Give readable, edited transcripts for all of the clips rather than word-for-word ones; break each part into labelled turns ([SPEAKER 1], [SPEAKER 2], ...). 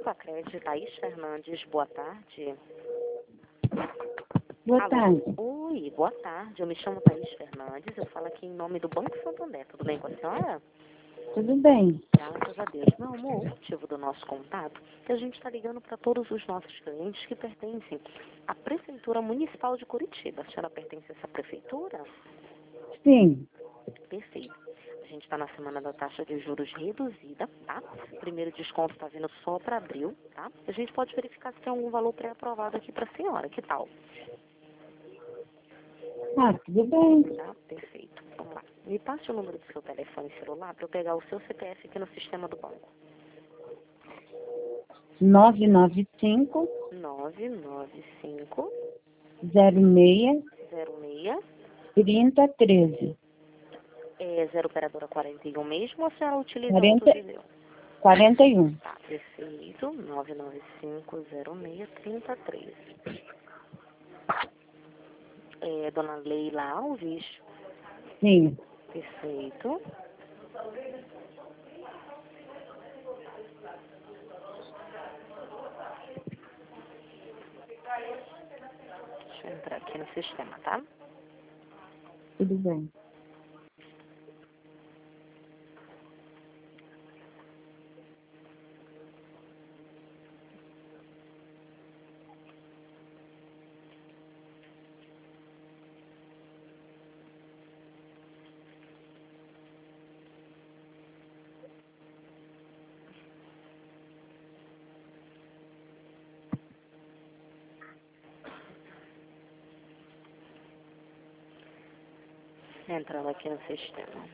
[SPEAKER 1] Pacred, Thaís Fernandes, boa tarde.
[SPEAKER 2] Boa
[SPEAKER 1] Alô?
[SPEAKER 2] tarde.
[SPEAKER 1] Oi, boa tarde. Eu me chamo Thaís Fernandes, eu falo aqui em nome do Banco Santander. Tudo bem com a senhora?
[SPEAKER 2] Tudo bem?
[SPEAKER 1] Graças a Deus. Meu amor, o motivo do nosso contato é que a gente está ligando para todos os nossos clientes que pertencem à Prefeitura Municipal de Curitiba. A senhora pertence a essa prefeitura?
[SPEAKER 2] Sim.
[SPEAKER 1] Perfeito. A gente está na semana da taxa de juros reduzida, tá? O primeiro desconto está vindo só para abril, tá? A gente pode verificar se tem algum valor pré-aprovado aqui para a senhora. Que tal?
[SPEAKER 2] Ah, tudo bem.
[SPEAKER 1] Tá? Perfeito. Vamos lá. Me passe o número do seu telefone celular para eu pegar o seu CPF aqui no sistema do banco.
[SPEAKER 2] 995
[SPEAKER 1] 995
[SPEAKER 2] 06
[SPEAKER 1] 06
[SPEAKER 2] 3013
[SPEAKER 1] é 0 operadora 41 mesmo ou a senhora utiliza
[SPEAKER 2] 40,
[SPEAKER 1] outro de
[SPEAKER 2] 41.
[SPEAKER 1] Tá, perfeito. 995 06 3013. É dona Leila Alves?
[SPEAKER 2] Sim.
[SPEAKER 1] Perfeito. Deixa eu entrar aqui no sistema, tá?
[SPEAKER 2] Tudo bem.
[SPEAKER 1] Entrando aqui no sistema.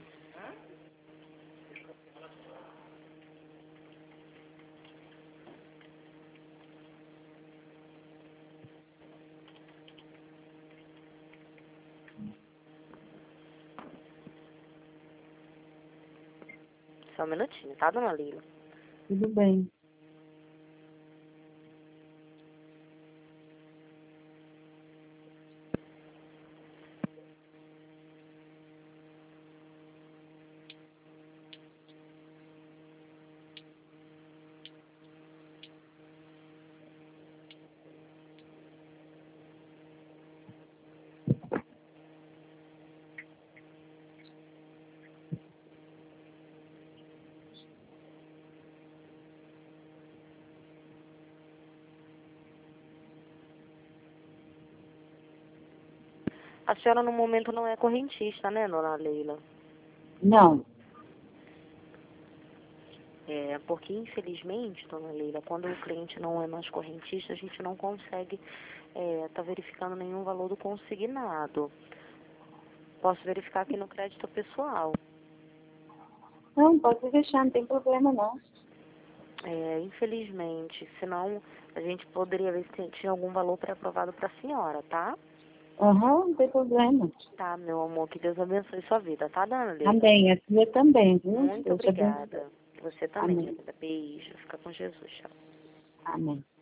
[SPEAKER 1] Só um minutinho, tá, dona Leila?
[SPEAKER 2] Tudo bem.
[SPEAKER 1] A senhora no momento não é correntista, né, dona Leila?
[SPEAKER 2] Não.
[SPEAKER 1] É, porque infelizmente, dona Leila, quando o cliente não é mais correntista, a gente não consegue tá verificando nenhum valor do consignado. Posso verificar aqui no crédito pessoal.
[SPEAKER 2] Não, pode deixar, não tem problema não.
[SPEAKER 1] É, infelizmente, senão a gente poderia ver se tinha algum valor pré-aprovado para a senhora, tá?
[SPEAKER 2] Aham, não tem problema.
[SPEAKER 1] Tá, meu amor, que Deus abençoe sua vida, tá, dona Leila?
[SPEAKER 2] Amém. A sua também, viu?
[SPEAKER 1] Muito
[SPEAKER 2] Deus te abençoe.
[SPEAKER 1] obrigada. Você também,
[SPEAKER 2] Amém.
[SPEAKER 1] querida. Beijo. Fica com Jesus. Tchau.
[SPEAKER 2] Amém.